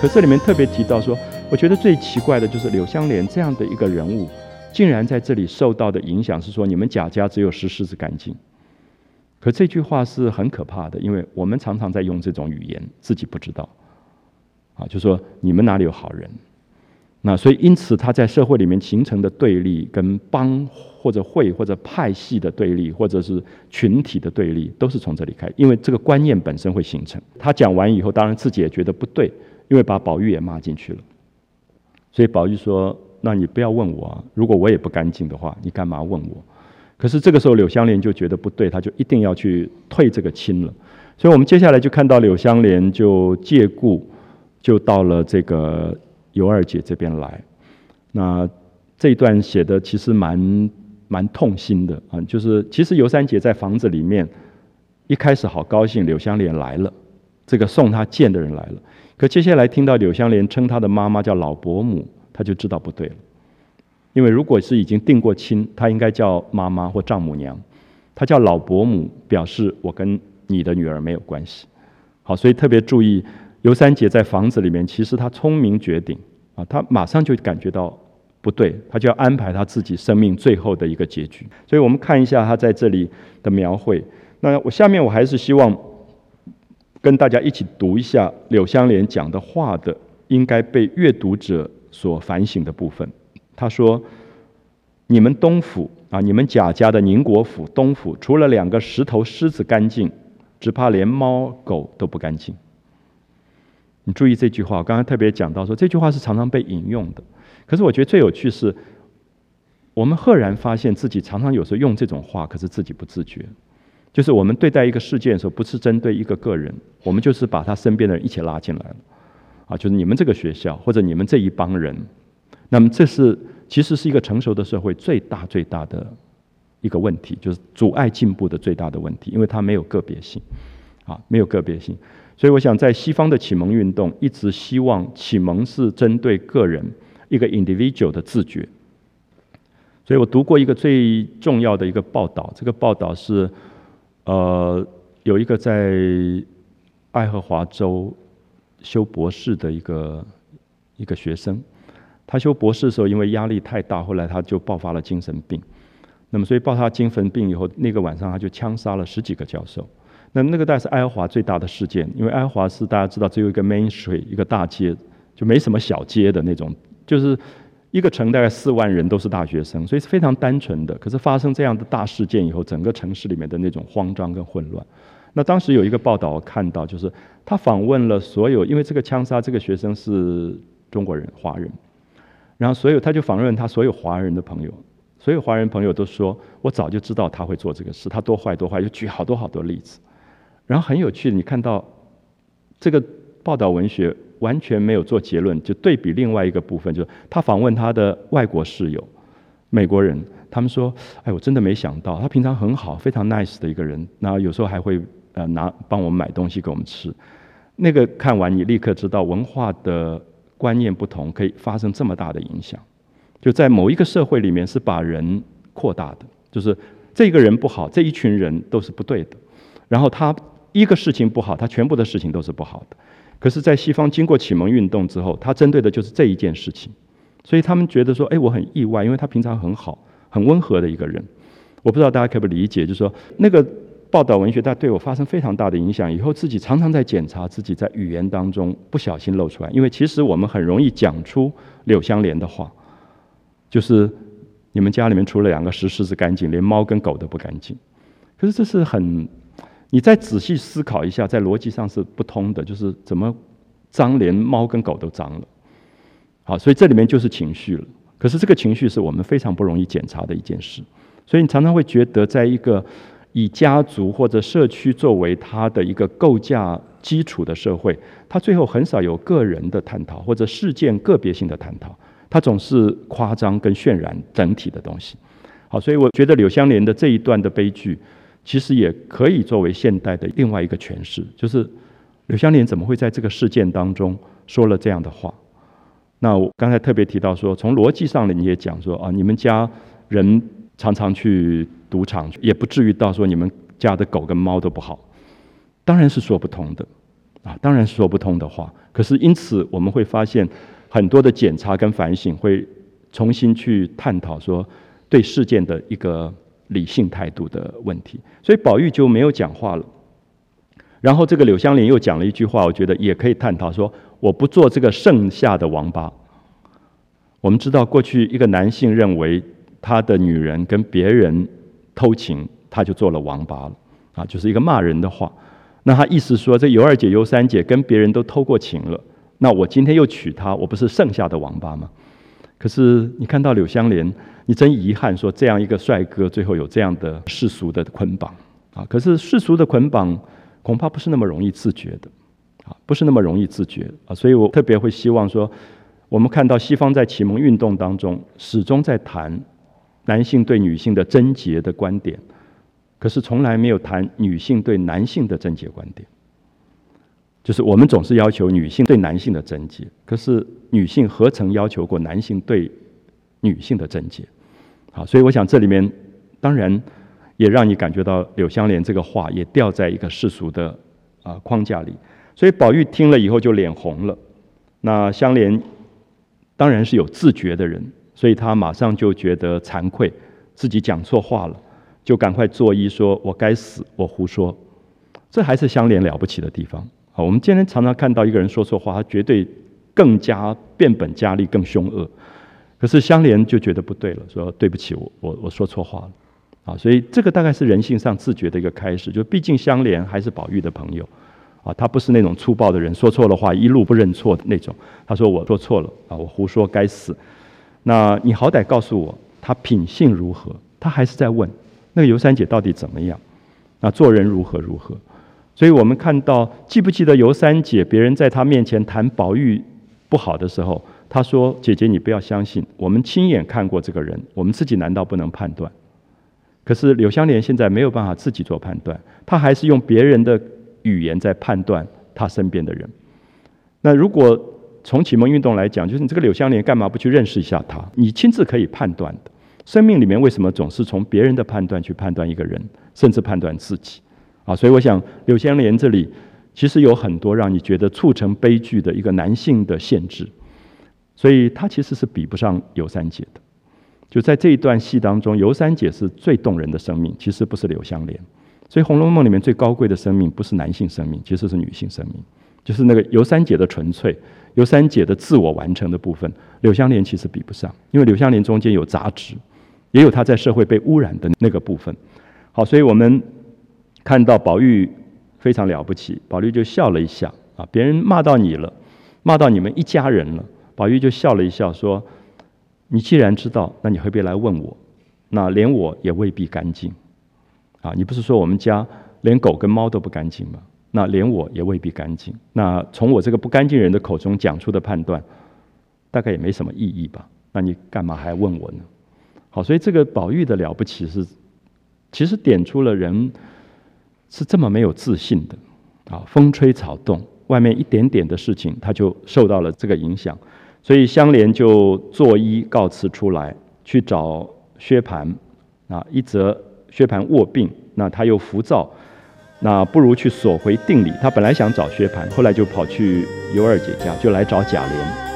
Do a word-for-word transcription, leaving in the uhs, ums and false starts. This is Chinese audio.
可这里面特别提到说，我觉得最奇怪的就是柳湘莲这样的一个人物，竟然在这里受到的影响是说，你们贾家只有石狮子干净。可这句话是很可怕的，因为我们常常在用这种语言，自己不知道，啊，就说你们哪里有好人？那所以因此他在社会里面形成的对立，跟帮或者会或者派系的对立，或者是群体的对立，都是从这里开，因为这个观念本身会形成。他讲完以后，当然自己也觉得不对，因为把宝玉也骂进去了。所以宝玉说：“那你不要问我啊，如果我也不干净的话，你干嘛问我？”可是这个时候柳湘莲就觉得不对，他就一定要去退这个亲了。所以我们接下来就看到柳湘莲就借故就到了这个尤二姐这边来。那这一段写的其实蛮蛮痛心的啊，就是其实尤三姐在房子里面一开始好高兴，柳湘莲来了，这个送她剑的人来了。可接下来听到柳湘莲称她的妈妈叫老伯母，她就知道不对了。因为如果是已经定过亲，她应该叫妈妈或丈母娘，她叫老伯母，表示我跟你的女儿没有关系。好，所以特别注意，尤三姐在房子里面，其实她聪明绝顶啊，她马上就感觉到不对，她就要安排她自己生命最后的一个结局。所以我们看一下她在这里的描绘。那我下面我还是希望跟大家一起读一下柳湘莲讲的话的应该被阅读者所反省的部分。他说：“你们东府啊，你们贾家的宁国府东府，除了两个石头狮子干净，只怕连猫狗都不干净。”你注意这句话，我刚刚特别讲到说，这句话是常常被引用的。可是我觉得最有趣是，我们赫然发现自己常常有时候用这种话，可是自己不自觉。就是我们对待一个事件的时候，不是针对一个个人，我们就是把他身边的人一起拉进来了。啊，就是你们这个学校，或者你们这一帮人。那么这是其实是一个成熟的社会最大最大的一个问题，就是阻碍进步的最大的问题，因为它没有个别性，啊，没有个别性。所以我想，在西方的启蒙运动一直希望启蒙是针对个人一个 individual 的自觉。所以我读过一个最重要的一个报道，这个报道是呃有一个在爱荷华州修博士的一个一个学生。他修博士的时候，因为压力太大，后来他就爆发了精神病。那么，所以爆发精神病以后，那个晚上他就枪杀了十几个教授。那那个大概是爱荷华最大的事件，因为爱荷华是大家知道只有一个 Main Street 一个大街，就没什么小街的那种，就是一个城大概四万人都是大学生，所以是非常单纯的。可是发生这样的大事件以后，整个城市里面的那种慌张跟混乱。那当时有一个报道我看到，就是他访问了所有，因为这个枪杀这个学生是中国人、华人。然后所有他就访问他所有华人的朋友，所有华人朋友都说，我早就知道他会做这个事，他多坏多坏，就举好多好多例子。然后很有趣的，你看到这个报道文学完全没有做结论，就对比另外一个部分，就是他访问他的外国室友，美国人，他们说，哎，我真的没想到，他平常很好，非常 nice 的一个人，然后有时候还会呃拿帮我们买东西给我们吃。那个看完你立刻知道文化的观念不同，可以发生这么大的影响。就在某一个社会里面，是把人扩大的，就是这个人不好，这一群人都是不对的。然后他一个事情不好，他全部的事情都是不好的。可是，在西方经过启蒙运动之后，他针对的就是这一件事情，所以他们觉得说，哎，我很意外，因为他平常很好、很温和的一个人。我不知道大家可不可以理解，就是说那个报道文学，它对我发生非常大的影响。以后自己常常在检查自己在语言当中不小心露出来，因为其实我们很容易讲出柳湘莲的话，就是你们家里面除了两个石狮子干净，连猫跟狗都不干净。可是这是很，你再仔细思考一下，在逻辑上是不通的，就是怎么脏连猫跟狗都脏了。好，所以这里面就是情绪了。可是这个情绪是我们非常不容易检查的一件事，所以你常常会觉得，在一个以家族或者社区作为它的一个构架基础的社会，它最后很少有个人的探讨或者事件个别性的探讨，它总是夸张跟渲染整体的东西。好，所以我觉得柳湘莲的这一段的悲剧，其实也可以作为现代的另外一个诠释，就是柳湘莲怎么会在这个事件当中说了这样的话？那我刚才特别提到说，从逻辑上你也讲说啊，你们家人常常去赌场，也不至于到说你们家的狗跟猫都不好，当然是说不通的。 啊，当然是说不通的话。可是因此我们会发现很多的检查跟反省，会重新去探讨说对事件的一个理性态度的问题。所以宝玉就没有讲话了。然后这个柳湘莲又讲了一句话，我觉得也可以探讨说，我不做这个剩下的王八。我们知道过去一个男性认为他的女人跟别人偷情，他就做了王八了啊，就是一个骂人的话。那他意思说，这尤二姐、尤三姐跟别人都偷过情了，那我今天又娶她，我不是剩下的王八吗？可是你看到柳湘莲，你真遗憾说，这样一个帅哥最后有这样的世俗的捆绑啊。可是世俗的捆绑恐怕不是那么容易自觉的啊，不是那么容易自觉啊。所以我特别会希望说，我们看到西方在启蒙运动当中始终在谈男性对女性的贞洁的观点，可是从来没有谈女性对男性的贞洁观点。就是我们总是要求女性对男性的贞洁，可是女性何曾要求过男性对女性的贞洁？好，所以我想这里面当然也让你感觉到柳湘莲这个话也掉在一个世俗的啊框架里。所以宝玉听了以后就脸红了。那湘莲当然是有自觉的人，所以他马上就觉得惭愧，自己讲错话了，就赶快作揖说：“我该死，我胡说。”这还是湘莲了不起的地方。好，我们今天常常看到一个人说错话，他绝对更加变本加厉，更凶恶。可是湘莲就觉得不对了，说：“对不起，我我我说错话了。”啊，所以这个大概是人性上自觉的一个开始。就毕竟湘莲还是宝玉的朋友，啊，他不是那种粗暴的人，说错了话一路不认错的那种。他说：“我说错了啊，我胡说，该死。那你好歹告诉我他品性如何？”他还是在问那个尤三姐到底怎么样？那做人如何如何？所以我们看到，记不记得尤三姐，别人在她面前谈宝玉不好的时候，她说：“姐姐，你不要相信，我们亲眼看过这个人，我们自己难道不能判断？”可是柳湘莲现在没有办法自己做判断，她还是用别人的语言在判断她身边的人。那如果从启蒙运动来讲，就是你这个柳湘莲干嘛不去认识一下她？你亲自可以判断的。生命里面为什么总是从别人的判断去判断一个人，甚至判断自己？啊，所以我想柳湘莲这里其实有很多让你觉得促成悲剧的一个男性的限制，所以他其实是比不上尤三姐的。就在这一段戏当中，尤三姐是最动人的生命，其实不是柳湘莲。所以《红楼梦》里面最高贵的生命不是男性生命，其实是女性生命，就是那个尤三姐的纯粹，尤三姐的自我完成的部分，柳湘莲其实比不上，因为柳湘莲中间有杂质，也有她在社会被污染的那个部分。好，所以我们看到宝玉非常了不起，宝玉就笑了一下啊，别人骂到你了，骂到你们一家人了，宝玉就笑了一笑说：“你既然知道，那你何必来问我？那连我也未必干净啊！你不是说我们家连狗跟猫都不干净吗？那连我也未必干净。那从我这个不干净人的口中讲出的判断，大概也没什么意义吧？那你干嘛还问我呢？”好，所以这个宝玉的了不起是，其实点出了人是这么没有自信的啊，风吹草动，外面一点点的事情，他就受到了这个影响。所以湘莲就作揖告辞出来，去找薛蟠啊，一则薛蟠卧病，那他又浮躁，那不如去索回定礼。他本来想找薛蟠，后来就跑去尤二姐家，就来找贾琏。